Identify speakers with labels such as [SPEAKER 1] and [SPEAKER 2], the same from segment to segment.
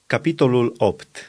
[SPEAKER 1] Capitolul 8.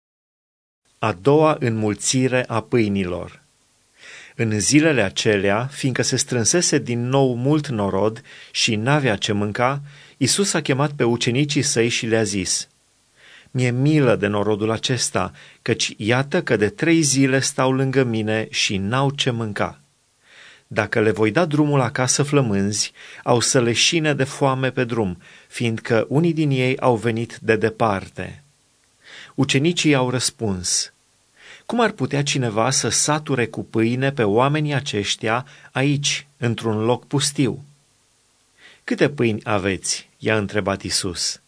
[SPEAKER 1] A doua înmulțire a pâinilor. În zilele acelea, fiindcă se strânsese din nou mult norod și n-avea ce mânca, Iisus a chemat pe ucenicii săi și le-a zis: „Mi-e milă de norodul acesta, căci iată că de 3 zile stau lângă mine și n-au ce mânca. Dacă le voi da drumul acasă flămânzi, au să leșine de foame pe drum, fiindcă unii din ei au venit de departe.” Ucenicii au răspuns: „Cum ar putea cineva să sature cu pâine pe oamenii aceștia aici, într-un loc pustiu?” „Câte pâini aveți?” i-a întrebat Iisus.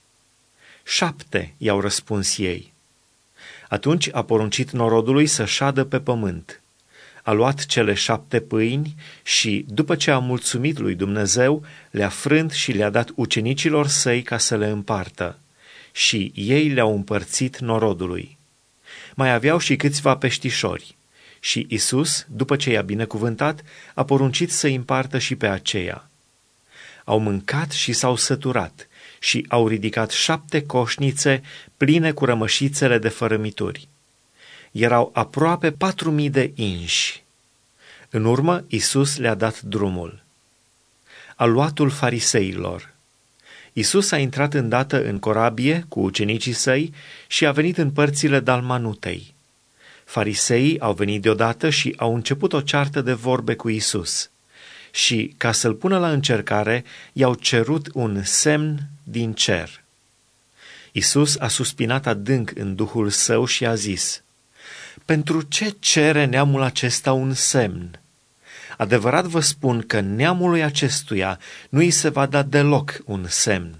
[SPEAKER 1] „7” i-au răspuns ei. Atunci a poruncit norodului să șadă pe pământ. A luat cele 7 pâini și, după ce a mulțumit lui Dumnezeu, le-a frânt și le-a dat ucenicilor săi ca să le împartă. Și ei le-au împărțit norodului. Mai aveau și câțiva peștișori. Și Iisus, după ce i-a binecuvântat, a poruncit să împartă și pe aceea. Au mâncat și s-au săturat și au ridicat 7 coșnițe pline cu rămășițele de fărâmituri. Erau aproape 4.000 de inși. În urmă, Iisus le-a dat drumul. Aluatul fariseilor. Iisus a intrat îndată în corabie cu ucenicii săi și a venit în părțile Dalmanutei. Fariseii au venit deodată și au început o ceartă de vorbe cu Iisus. Și, ca să-l pună la încercare, i-au cerut un semn din cer. Iisus a suspinat adânc în duhul său și a zis: „Pentru ce cere neamul acesta un semn? Adevărat vă spun că neamului acestuia nu îi se va da deloc un semn.”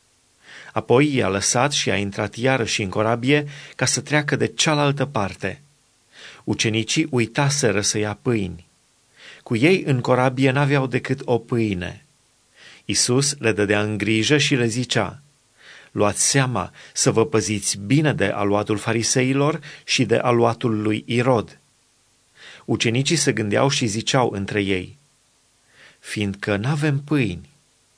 [SPEAKER 1] Apoi i-a lăsat și a intrat iarăși în corabie ca să treacă de cealaltă parte. Ucenicii uitaseră să ia pâini. Cu ei în corabie n-aveau decât o pâine. Iisus le dădea în grijă și le zicea: „Luați seama să vă păziți bine de aluatul fariseilor și de aluatul lui Irod.” Ucenicii se gândeau și ziceau între ei: „Fiindcă n-avem pâini.”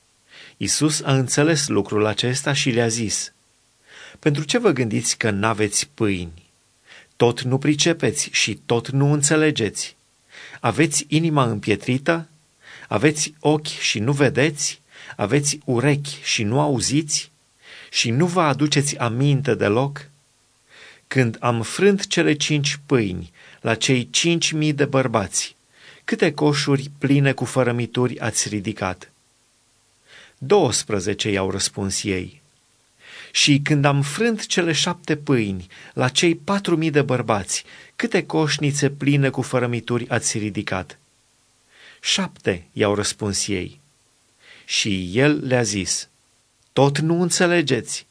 [SPEAKER 1] Iisus a înțeles lucrul acesta și le-a zis: „Pentru ce vă gândiți că n-aveți pâini? Tot nu pricepeți și tot nu înțelegeți? Aveți inima împietrită? Aveți ochi și nu vedeți? Aveți urechi și nu auziți? Și nu vă aduceți aminte deloc? Când am frânt cele 5 pâini la cei 5.000 de bărbați, câte coșuri pline cu fărămituri ați ridicat?” 12 i-au răspuns ei. Și când am frânt cele 7 pâini la cei 4.000 de bărbați, câte coșnițe pline cu fărămituri ați ridicat? 7 i-au răspuns ei. Și el le-a zis: „Tot nu înțelegeți?”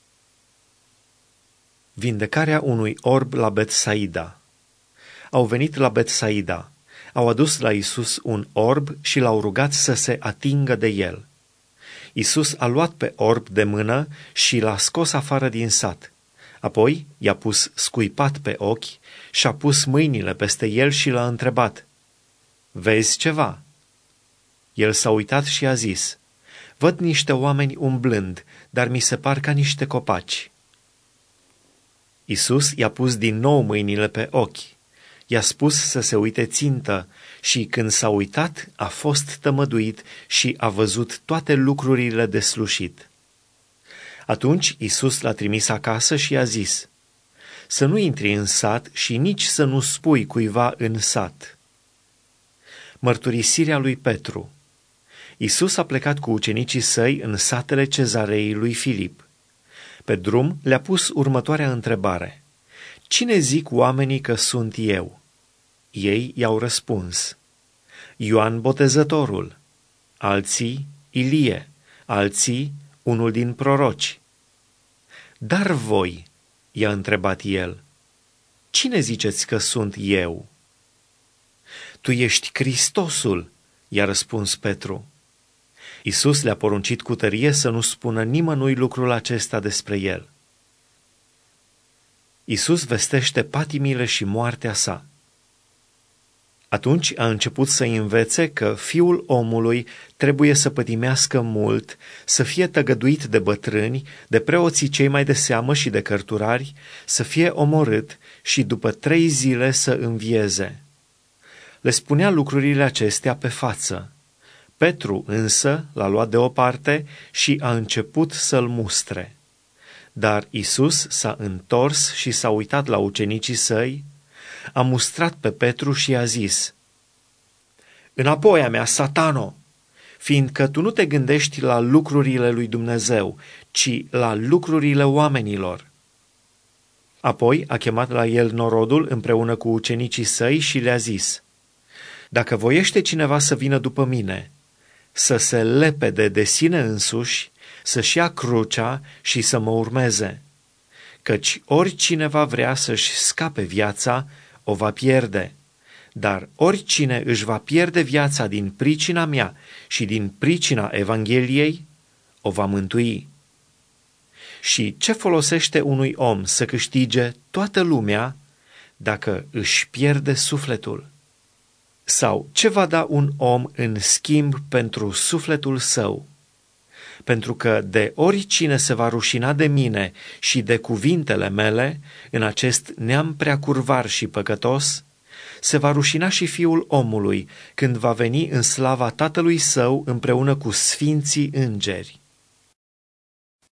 [SPEAKER 1] Vindecarea unui orb la Betsaida. Au venit la Betsaida, au adus la Iisus un orb și l-au rugat să se atingă de el. Iisus a luat pe orb de mână și l-a scos afară din sat. Apoi i-a pus scuipat pe ochi și-a pus mâinile peste el și l-a întrebat: „Vezi ceva?” El s-a uitat și a zis: „Văd niște oameni umblând, dar mi se par ca niște copaci.” Iisus i-a pus din nou mâinile pe ochi, i-a spus să se uite țintă și când s-a uitat a fost tămăduit și a văzut toate lucrurile deslușit. Atunci Iisus l-a trimis acasă și i-a zis: „Să nu intri în sat și nici să nu spui cuiva în sat.” Mărturisirea lui Petru. Iisus a plecat cu ucenicii săi în satele Cezarei lui Filip. Pe drum le-a pus următoarea întrebare: „Cine zic oamenii că sunt eu?” Ei i-au răspuns: „Ioan Botezătorul, alții Ilie, alții unul din proroci.” „Dar voi,” i-a întrebat el, „cine ziceți că sunt eu?” „Tu ești Hristosul,” i-a răspuns Petru. Iisus le-a poruncit cu tărie să nu spună nimănui lucrul acesta despre el. Iisus vestește patimile și moartea sa. Atunci a început să învețe că Fiul omului trebuie să pătimească mult, să fie tăgăduit de bătrâni, de preoții cei mai de seamă și de cărturari, să fie omorât și după 3 zile să învieze. Le spunea lucrurile acestea pe față. Petru însă l-a luat deoparte și a început să-l mustre. Dar Iisus s-a întors și s-a uitat la ucenicii săi, a mustrat pe Petru și a zis: „Înapoi a mea, Satano, fiindcă tu nu te gândești la lucrurile lui Dumnezeu, ci la lucrurile oamenilor.” Apoi a chemat la el norodul împreună cu ucenicii săi și le-a zis: „Dacă voiește cineva să vină după mine, să se lepede de sine însuși, să-și ia crucea și să mă urmeze. Căci oricine va vrea să-și scape viața, o va pierde, dar oricine își va pierde viața din pricina mea și din pricina Evangheliei, o va mântui. Și ce folosește unui om să câștige toată lumea dacă își pierde sufletul? Sau ce va da un om în schimb pentru sufletul său? Pentru că de oricine se va rușina de mine și de cuvintele mele în acest neam prea curvar și păcătos, se va rușina și Fiul omului când va veni în slava Tatălui Său împreună cu sfinții îngeri.